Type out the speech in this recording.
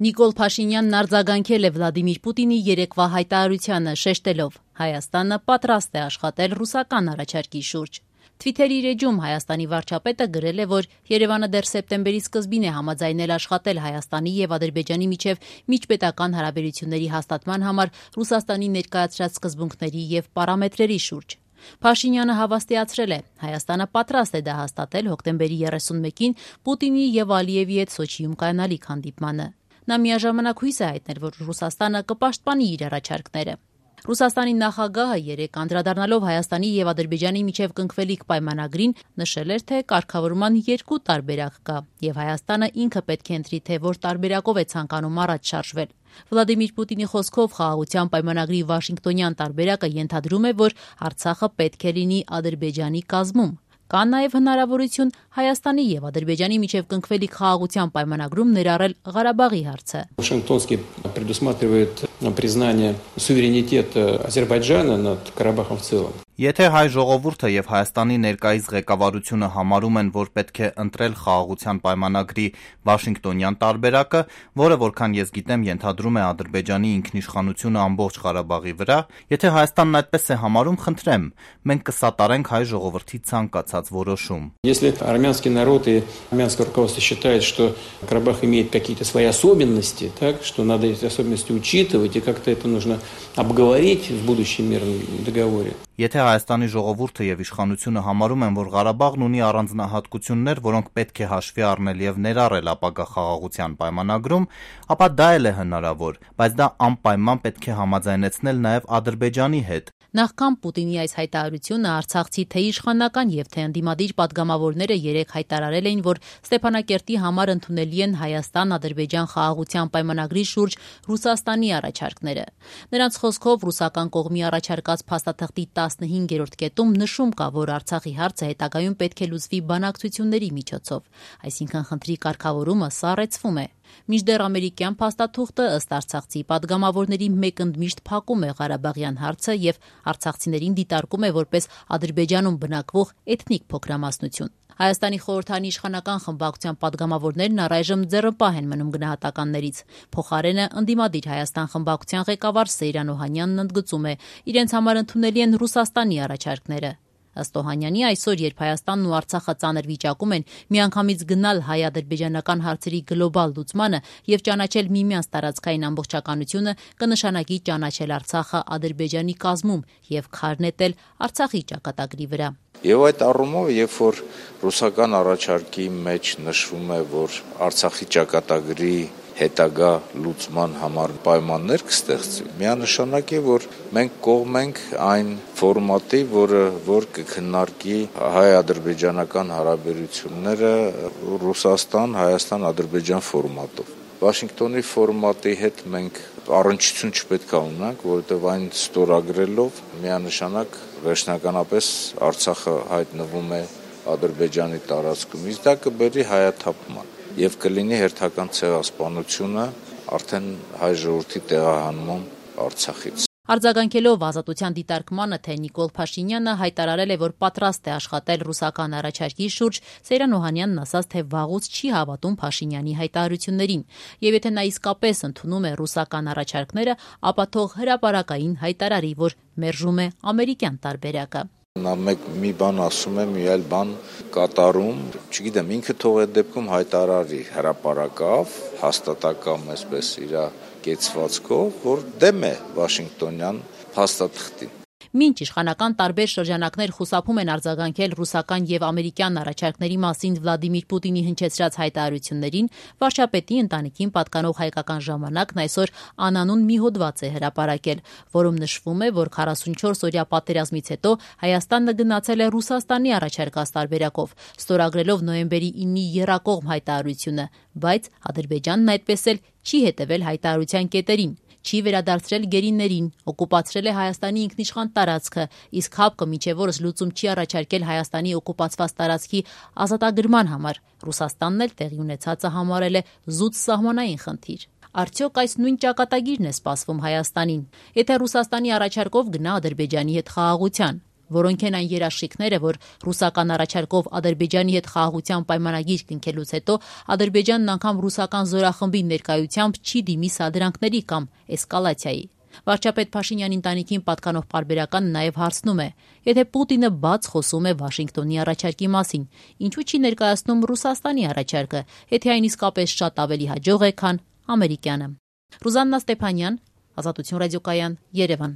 Նիկոլ Փաշինյանն արձագանքել է Վլադիմիր Պուտինի երեկվա հայտարարությանը, շեշտելով. Հայաստանը պատրաստ է աշխատել ռուսական առաջարկի շուրջ։ Թվիթերի իր էջում Հայաստանի վարչապետը գրել է, որ Երևանը դեռ սեպտեմբերի սկզբին է համաձայնել աշխատել Հայաստանի եւ Ադրբեջանի միջև միջպետական հարաբերությունների հաստատման համար Ռուսաստանի ներկայացրած սկզբունքների եւ պարամետրերի շուրջ։ Փաշինյանը հավաստիացրել է. Հայաստանը պատրաստ է դա հաստատել հոկտեմբերի 31-ին Պուտինի եւ Ալիևի հետ Սոչիում կայանալիք հանդիպմանը։ Նա միաժամանակ հույս է հայտնել, որ Ռուսաստանը կպաշտպանի իր առաջարկները։ Ռուսաստանի նախագահը երեկ անդրադառնալով Հայաստանի եւ Ադրբեջանի միջև կնքվելիք պայմանագրին նշել էր, թե կարգավորման երկու տարբերակ կա եւ Հայաստանը ինքը պետք է ընտրի, թե որ տարբերակով է ցանկանում առաջ շարժվել։ Վլադիմիր Պուտինի խոսքով խաղաղության պայմանագրի Վաշինգտոնյան տարբերակը ենթադրում է, որ Արցախը պետք է լինի Ադրբեջանի կազմում։ Կա նաև հնարավորություն Հայաստանի եւ Ադրբեջանի միջև կնքվելիք խաղաղության պայմանագրում ներառել Ղարաբաղի հարցը։ Вашингтонский предусматривает признание суверенитета Азербайджана над Карабахом в целом. Եթե հայ ժողովուրդը եւ Հայաստանի ներկայիս ղեկավարությունը համարում են, որ պետք է ընտրել խաղաղության պայմանագրի Վաշինգտոնյան տարբերակը, որը որքան ես գիտեմ ենթադրում է Ադրբեջանի ինքնիշխանությունը ամբողջ Ղարաբաղի վրա, եթե Հայաստանն այդպես է համարում, խնդրեմ, մենք կսատարենք հայ ժողովրդի ցանկացած որոշում։ Если армянский народ и армянское руководство считает, что Карабах имеет какие-то свои особенности, так, что надо эти особенности учитывать и как-то это нужно обговорить в будущем мирном договоре. Եթե Հայաստանի ժողովուրդը եւ իշխանությունը համարում են, որ Ղարաբաղն ունի առանձնահատկություններ, որոնք պետք է հաշվի առնել եւ ներառել ապագա խաղաղության պայմանագրում, ապա դա էլ է հնարավոր, բայց դա անպայման պետք է համաձայնեցնել նաեւ Ադրբեջանի հետ։ Նախքան Պուտինի այս հայտարարությունը Արցախցի թե իշխանական եւ թե ընդդիմադիր պատգամավորները երեկ հայտարարել էին, որ Ստեփանակերտի համար ընդունելի են Հայաստան-Ադրբեջան խաղաղության պայմանագրի շուրջ Ռուսաստանի առաջարկները։ Նրանց խոսքով ռուսական կողմի առաջարկած փաստաթղթի 15-րդ կետում նշում կա, որ Արցախի հարցը հետագայում պետք է լուծվի բանակցությունների միջոցով, այսինքն խնդրի կարգավորումը սառեցվում է։ Մինչդեռ ամերիկյան փաստաթուղթը ըստ արցախցի պատգամավորների մեկընդմիշտ փակում է Ղարաբաղյան հարցը եւ արցախցիներին դիտարկում է որպես Ադրբեջանում բնակվող էթնիկ փոքրամասնություն։ Հայաստանի խորհրդանի իշխանական խմբակցության պատգամավորներն առայժմ ձեռնպահ են մնում գնահատականներից։ Փոխարենը ընդդիմադիր Հայաստան խմբակցության ղեկավար Սեյրան Օհանյանն ընդգծում է, իրենց համար ընդունելի են Ռուսաստանի առաջարկները։ Ըստ Օհանյանի, այսօր, երբ Հայաստանն ու Արցախը ծանր վիճակում են, միանգամից գնալ հայ-ադրբեջանական հարցերի գլոբալ լուծմանը եւ ճանաչել միմյանց տարածքային ամբողջականությունը կնշանակի ճանաչել Արցախը Ադրբեջանի կազմում եւ քար նետել Արցախի ճակատագրի վրա։ Եվ այդ առումով, երբ որ ռուսական առաջարկի մեջ նշվում է, որ Արցախի ճակատագրի հետագա լուծման համար պայմաններ կստեղծվի, միանշանակ է, որ մենք կողմ ենք այն ֆորմատի, որ կքննարկի հայ-ադրբեջանական հարաբերությունները Ռուսաստան-Հայաստան-Ադրբեջան ֆորմատով։ Վաշինգտոնի ֆորմատի հետ մենք առնչություն չպետք է ունենանք, որովհետև այն ստորագրելով միանշանակ վերջնականապես Արցախը հայտնվում է Ադրբեջանի տարածքում, իսկ դա կբերի հայաթափման եւ կլինի հերթական ցեղասպանությունը արդեն հայ ժողովրդի տեղահանման Արցախից։ Արձագանքելով Ազատության դիտարկմանը, թե Նիկոլ Փաշինյանը հայտարարել է, որ պատրաստ է աշխատել ռուսական առաջարկի շուրջ, Սեյրան Օհանյանն ասաց, թե վաղուց չի հավատում Փաշինյանի հայտարարություններին, եւ եթե նա իսկապես ընդունում է ռուսական առաջարկները, ապա թող հրապարակային հայտարարի, որ մերժում է ամերիկյան տարբերակը։ Նա մի բան ասում է, մի այլ բան կատարում, չգիտեմ, ինքը թող այդ դեպքում հայտարարի հրապարակավ, հաստատակամ այսպես իր կեցվածքով, որ դեմ է Վաշինգտոնյան փաստաթղթին։ Մինչ իշխանական տարբեր շրջանակներ խուսափում են արձագանքել ռուսական եւ ամերիկյան առաջարկների մասին Վլադիմիր Պուտինի հնչեցրած հայտարարություններին, վարչապետի ընտանիքին պատկանող հայկական ժամանակն այսօր անանուն մի հոդված է հրապարակել, որում նշվում է, որ 44-օրյա պատերազմից հետո Հայաստանը գնացել է Ռուսաստանի առաջարկած տարբերակով, ստորագրելով նոյեմբերի 9-ի եռակողմ հայտարարությունը, բայց Ադրբեջանն այդպես էլ չի հետևել հայտարարության կետերին։ Չի վերադարձրել գերիներին, օկուպացրել է Հայաստանի ինքնիշխան տարածքը, իսկ ՀԱՊԿ մինչև օրս լուծում չի առաջարկել Հայաստանի օկուպացված տարածքի ազատագրման համար։ Ռուսաստանն էլ տեղի ունեցածը համարել է զուտ սահմանային խնդիր։ Արդյոք այս նույն ճակատագիրն է սպասվում Հայաստանին, եթե Ռուսաստանի առաջարկով գնա Ադրբեջանի հետ խաղաղության։ որոնք են այն երաշխիքները, որ ռուսական առաջարկով Ադրբեջանի հետ խաղաղության պայմանագիր կնքելուց հետո Ադրբեջանն անգամ ռուսական զորախմբի ներկայությամբ չի դիմի սադրանքների կամ էսկալացիայի։ Վարչապետ Փաշինյանի ընտանիքին պատկանող պարբերականը նաև հարցնում է. եթե Պուտինը բաց խոսում է Վաշինգտոնի առաջարկի մասին, ինչու չի ներկայացնում Ռուսաստանի առաջարկը, եթե այն իսկապես շատ ավելի հաջող է, քան ամերիկյանը։ Ռուզաննա Ստեփանյան, Ազատություն ռադիոկայան, Երևան։